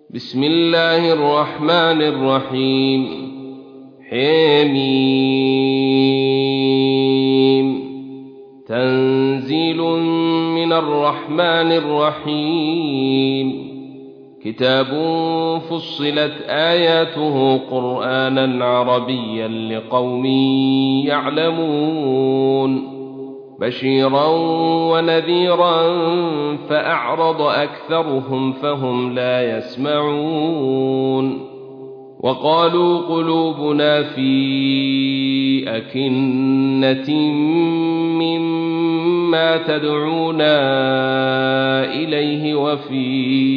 بسم الله الرحمن الرحيم حميم تنزيل من الرحمن الرحيم كتاب فصلت آياته قرآنا عربيا لقوم يعلمون بشيرا ونذيرا فأعرض أكثرهم فهم لا يسمعون وقالوا قلوبنا في أكنة مما تدعونا إليه وفي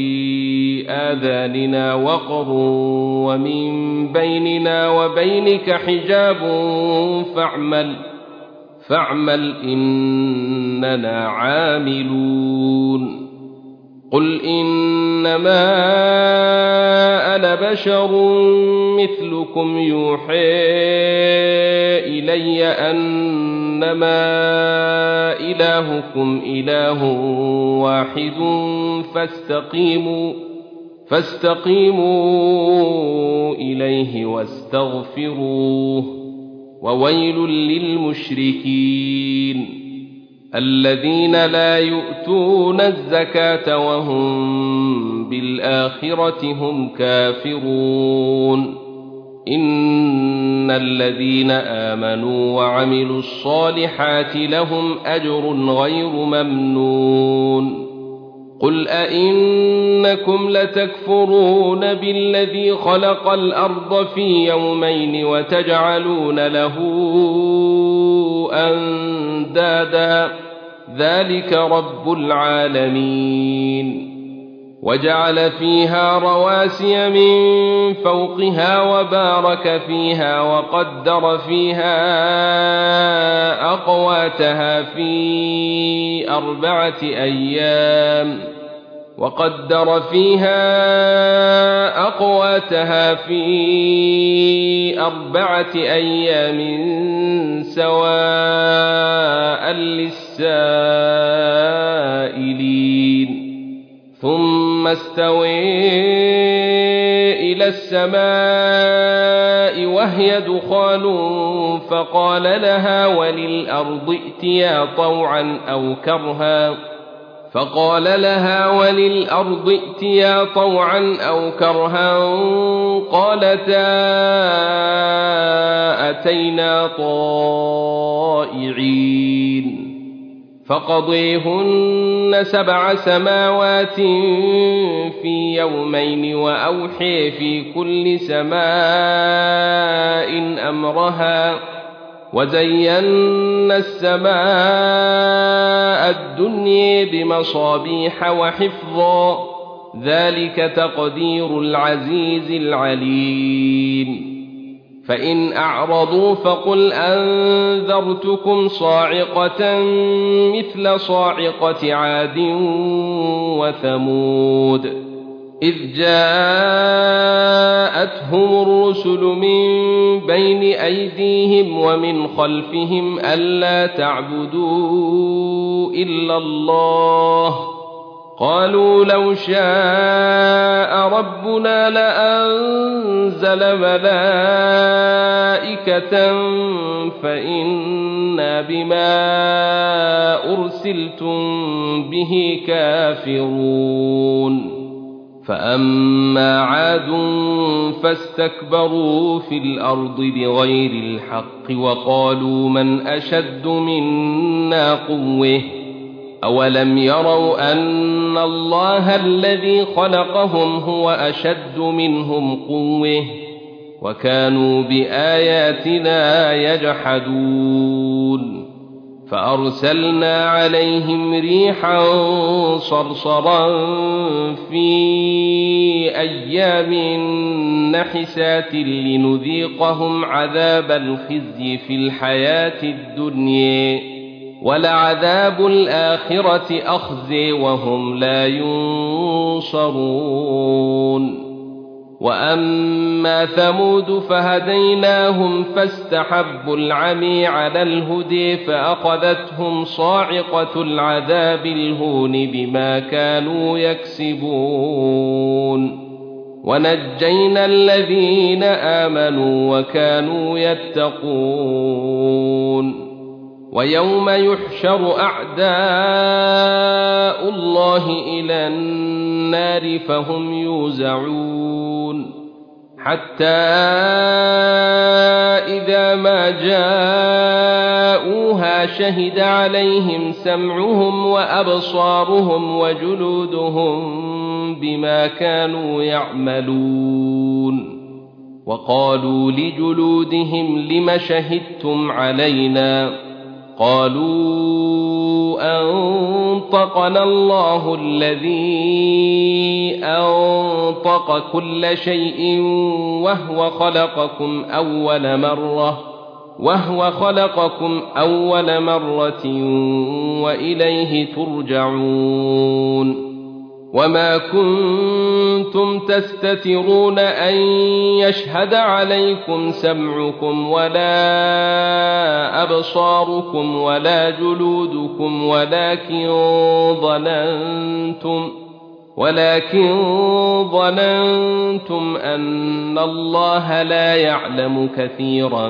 آذاننا وقر ومن بيننا وبينك حجاب فاعمل إننا عاملون قل إنما أنا بشر مثلكم يوحى إلي أنما إلهكم إله واحد فاستقيموا إليه واستغفروه وويل للمشركين الذين لا يؤتون الزكاة وهم بالآخرة هم كافرون إن الذين آمنوا وعملوا الصالحات لهم أجر غير ممنون قل أئنكم لتكفرون بالذي خلق الأرض في يومين وتجعلون له أندادا ذلك رب العالمين وجعل فيها رواسي من فوقها وبارك فيها وقدر فيها أقواتها في أربعة أيام سواء للسائلين ثم استوى إلى السماء وهي دخان فقال لها وللأرض ائتيا طوعا أو كرها قالتا أتينا طائعين فقضيهن 7 سماوات في يومين وأوحي في كل سماء أمرها وزينا السماء الدنيا بمصابيح وحفظا ذلك تقدير العزيز العليم فإن أعرضوا فقل أنذرتكم صاعقة مثل صاعقة عاد وثمود إذ جاءتهم الرسل من بين أيديهم ومن خلفهم ألا تعبدوا إلا الله قالوا لو شاء ربنا لأنزل ملائكة فإنا بما أرسلتم به كافرون فأما عاد فاستكبروا في الأرض بغير الحق وقالوا من أشد منا قوة أولم يروا أن الله الذي خلقهم هو أشد منهم قوة وكانوا بآياتنا يجحدون فأرسلنا عليهم ريحا صرصرا في أيام نحسات لنذيقهم عذاب الخزي في الحياة الدنيا ولعذاب الآخرة أخزي وهم لا ينصرون وأما ثمود فهديناهم فاستحبوا العمي على الهدي فأخذتهم صاعقة العذاب الهون بما كانوا يكسبون ونجينا الذين آمنوا وكانوا يتقون ويوم يحشر أعداء الله إلى النار فهم يوزعون حتى إذا ما جاءوها شهد عليهم سمعهم وأبصارهم وجلودهم بما كانوا يعملون وقالوا لجلودهم لم شهدتم علينا قالوا أنطقنا الله الذي أنطق كل شيء وهو خلقكم أول مرة وإليه ترجعون وما كنتم تستترون أن يشهد عليكم سمعكم ولا أبصاركم ولا جلودكم ولكن ظننتم أن الله لا يعلم كثيرا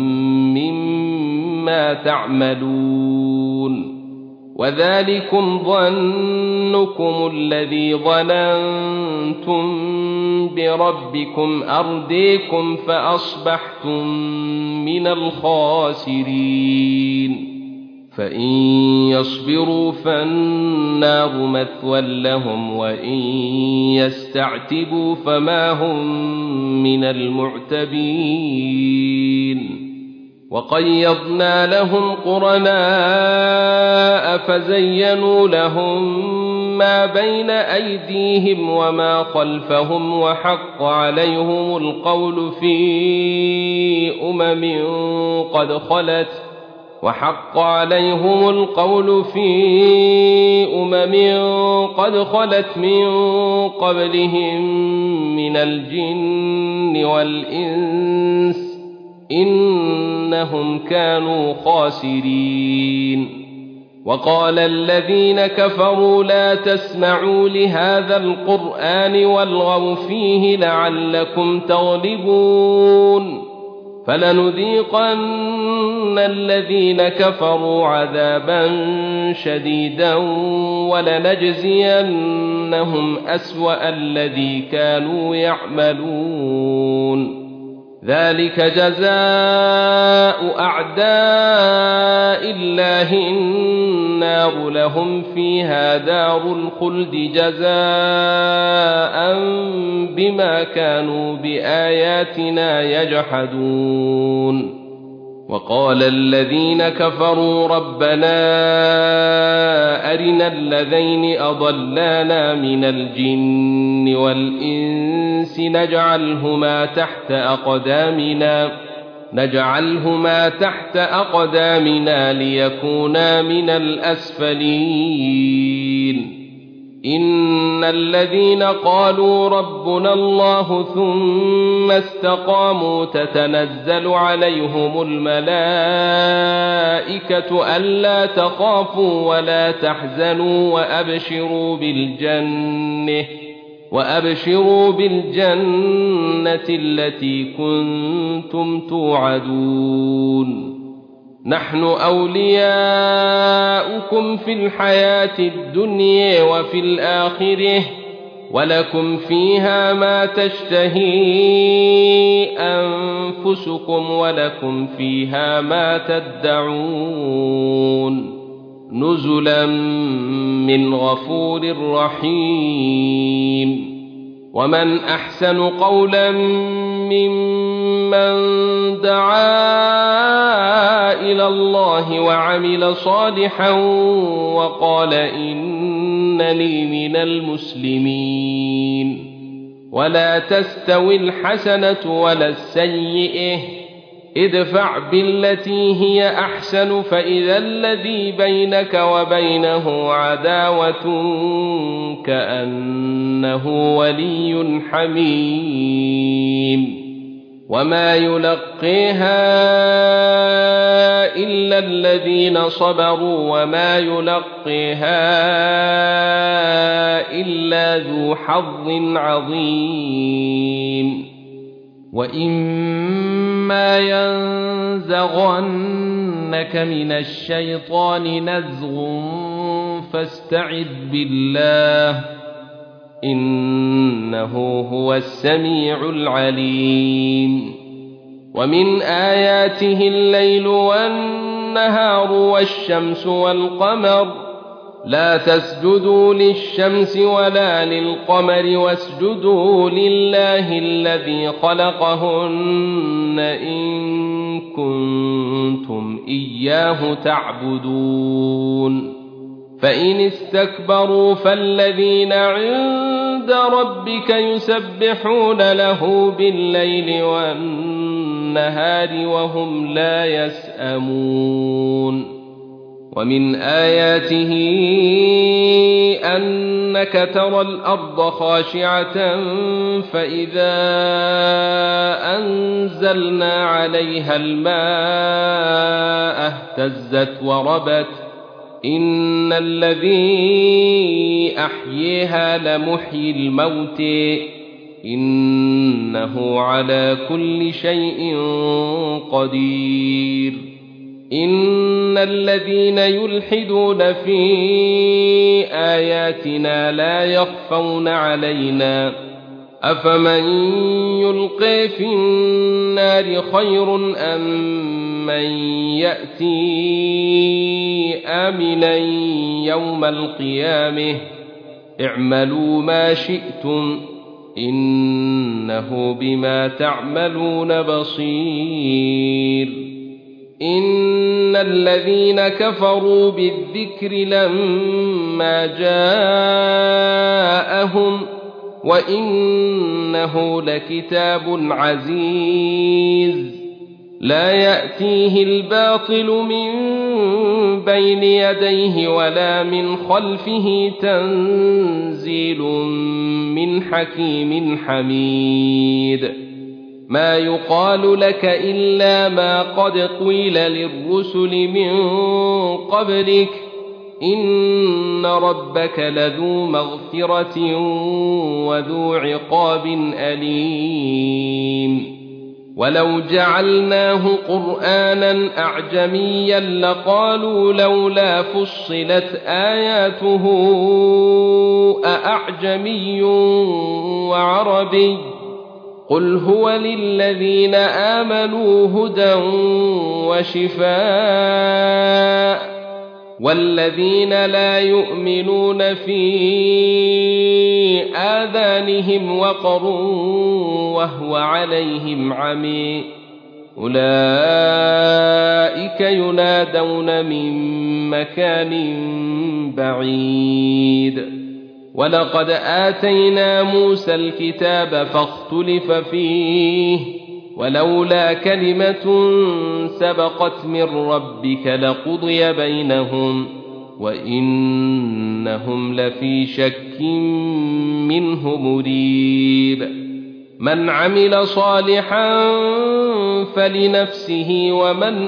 مما تعملون وذلكم ظنكم الذي ظننتم بربكم أرديكم فأصبحتم من الخاسرين فإن يصبروا فالنار مثوى لهم وإن يستعتبوا فما هم من المعتبين وقيضنا لهم قرناء فزينوا لهم ما بين أيديهم وما خلفهم وحق عليهم القول في أمم قد خلت من قبلهم من الجن والإنس إنهم كانوا خاسرين وقال الذين كفروا لا تسمعوا لهذا القرآن والغوا فيه لعلكم تغلبون فلنذيقن الذين كفروا عذابا شديدا ولنجزينهم أسوأ الذي كانوا يعملون ذلك جزاء أعداء الله النار لهم فيها دار الخلد جزاء بما كانوا بآياتنا يجحدون وقال الذين كفروا ربنا أرنا الذين أضلانا من الجن والإنس نجعلهما تحت أقدامنا ليكونا من الأسفلين إن الذين قالوا ربنا الله ثم استقاموا تتنزل عليهم الملائكة ألا تخافوا ولا تحزنوا وأبشروا بالجنة التي كنتم توعدون نحن أولياؤكم في الحياة الدنيا وفي الآخرة ولكم فيها ما تشتهي أنفسكم ولكم فيها ما تدعون نزلا من غفور رحيم ومن أحسن قولا ممن دعا إلى الله وعمل صالحا وقال إنني من المسلمين ولا تستوي الحسنة ولا السيئة ادفع بالتي هي أحسن فإذا الذي بينك وبينه عداوة كأنه ولي حميم وما يلقيها إلا الذين صبروا وما يلقيها إلا ذو حظ عظيم وإما ينزغنك من الشيطان نزغ فاستعذ بالله إنه هو السميع العليم ومن آياته الليل والنهار والشمس والقمر لا تسجدوا للشمس ولا للقمر واسجدوا لله الذي خلقهن إن كنتم إياه تعبدون فإن استكبروا فالذين عند ربك يسبحون له بالليل والنهار وهم لا يسأمون ومن آياته أنك ترى الأرض خاشعة فإذا أنزلنا عليها الماء اهتزت وربت إن الذي أحييها لمحيي الموت إنه على كل شيء قدير إن الذين يلحدون في آياتنا لا يخفون علينا أفمن يلقي في النار خير أم من يأتي آمنا يوم القيامة اعملوا ما شئتم إنه بما تعملون بصير إن الذين كفروا بالذكر لما جاءهم وإنه لكتاب عزيز لا يأتيه الباطل من بين يديه ولا من خلفه تنزيل من حكيم حميد ما يقال لك إلا ما قد قيل للرسل من قبلك إن ربك لذو مغفرة وذو عقاب أليم ولو جعلناه قرآنا أعجميا لقالوا لولا فصلت آياته أأعجمي وعربي قل هو للذين آمنوا هدى وشفاء والذين لا يؤمنون في آذانهم وقر وهو عليهم عمي أولئك ينادون من مكان بعيد ولقد آتينا موسى الكتاب فاختلف فيه ولولا كلمة سبقت من ربك لقضي بينهم وإنهم لفي شك منه مريب من عمل صالحا فلنفسه ومن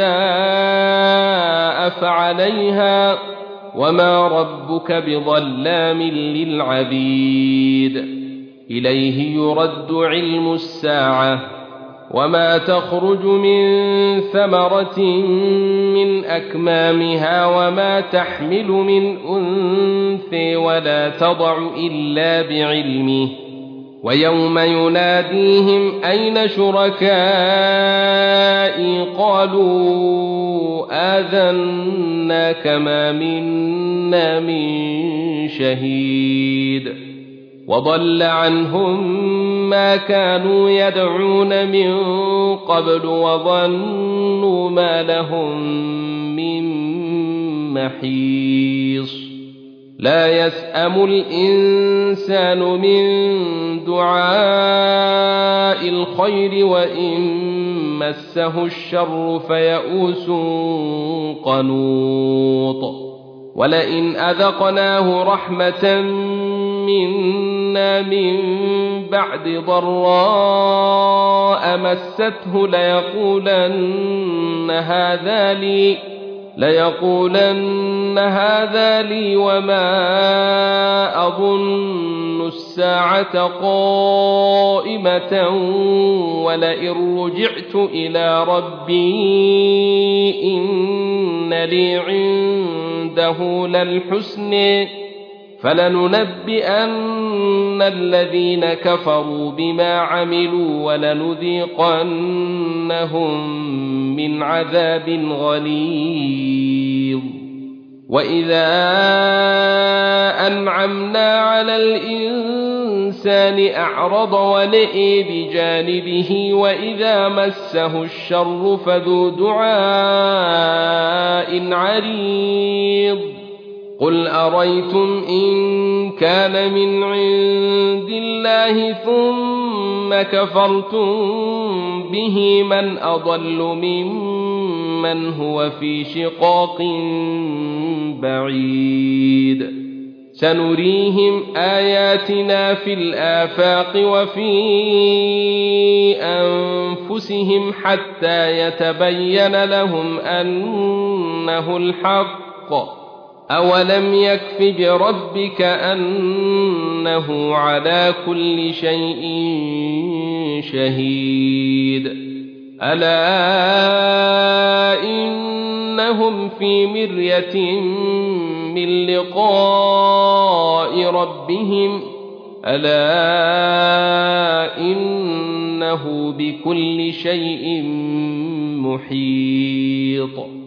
أساء فعليها وما ربك بظلام للعبيد إليه يرد علم الساعة وما تخرج من ثمرة من أكمامها وما تحمل من أنثى ولا تضع إلا بعلمه ويوم يناديهم أين شركائي قالوا آذناك ما منا من شهيد وضل عنهم ما كانوا يدعون من قبل وظنوا ما لهم من محيص لا يسأم الإنسان من دعاء الخير وإن مسه الشر فيئوس قنوط ولئن أذقناه رحمة منا من بعد ضراء مسته ليقولن هذا لي وما أظن الساعة قائمة ولئن رجعت إلى ربي إن لي عنده للحسن فلننبئن الذين كفروا بما عملوا ولنذيقنهم من عذاب غليظ وإذا أنعمنا على الإنسان أعرض ونئي بجانبه وإذا مسه الشر فذو دعاء عريض قل أريتم إن كان من عند الله ثم كفرتم به من أضل ممن هو في شقاق بعيد سنريهم آياتنا في الآفاق وفي أنفسهم حتى يتبين لهم أنه الحق أولم يكف بربك أنه على كل شيء شهيد ألا إنهم في مرية من لقاء ربهم ألا إنه بكل شيء محيط